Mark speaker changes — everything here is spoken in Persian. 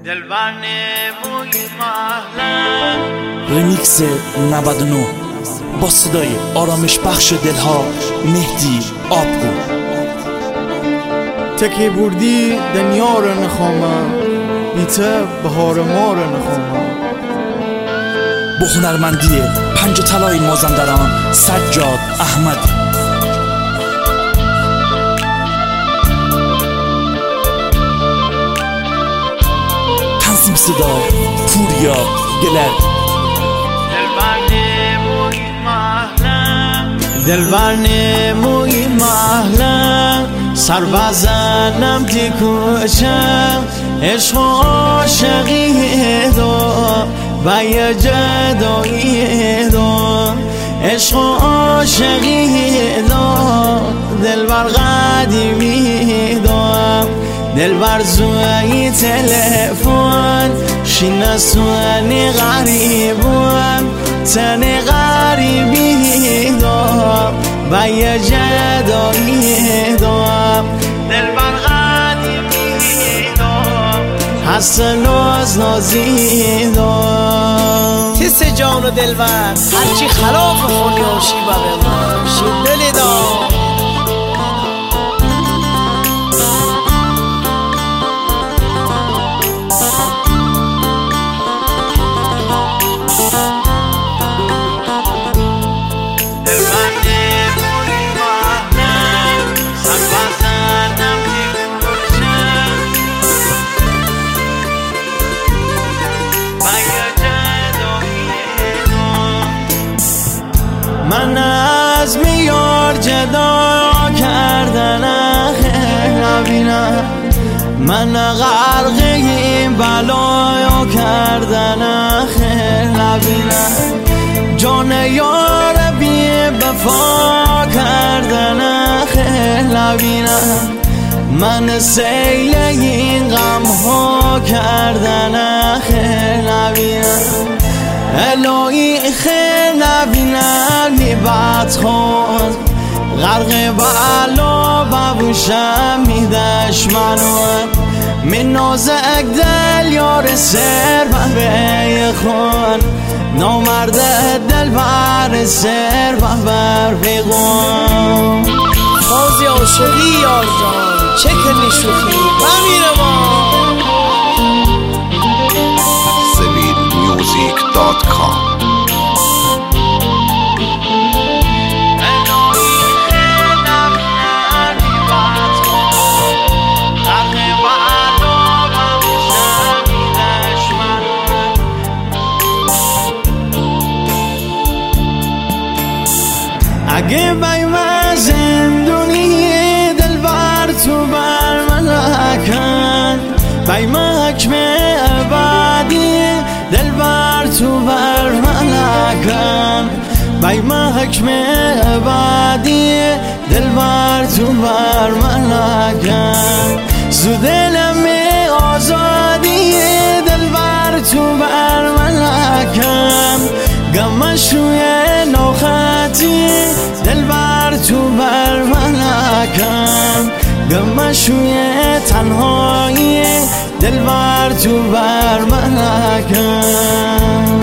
Speaker 1: دلبر نموی محلم.
Speaker 2: رمیکس 99 با صدای آرامش بخش دلها مهدی آبگو.
Speaker 3: تکی بردی دنیا رو نخوامم، بیته بهار ما رو نخوامم.
Speaker 2: با هنرمندی پنج طلای مازندران سجاد احمدی. تنظیم صدا پوریا گلر.
Speaker 1: دلبر نموی محلم، سر بزنم دی کوچم. عشق و عاشقی دو و یه جدایی دو. عشق و عاشقی دو، دلبر قدیمی دو. دلبر زوی تلفن شینه سوانی غریبم. تن غریبی دو و یه جدایی دو. دلبر قدیمی دو، حسن و از نازی دو.
Speaker 4: تیس جان و دلبر هرچی خلاف خونی و شیبه به من شین دلی دا.
Speaker 1: من از میار جدا کردن نبینم. من غرق این بلایا کردن نبینم. جان یار بی وفا کردن نبینم. من سیل این غم ها کردن نبینم. الهی خیر نبینم میبت خون غرق بلا ببوشم میدش منو. من نازک دل یار سر من به خون. نامرد دل بر سر من بر پیغون.
Speaker 4: بازی عاشقی یار جان چه کنی شوخی بمیره ما.
Speaker 5: sevilmusic.com.
Speaker 1: اگه بایم زندونی دلبر تو بر ملکن. بایم حکم ابدی دلبر تو بر ملکن. بایم حکم ابدی دلبر تو بر ملکن. زو دلم آزادی دلبر تو بر ملکن. گمش روی نوخطی دلبر تو بر ملکم. گمش روی تنهایی دلبر تو بر ملکم.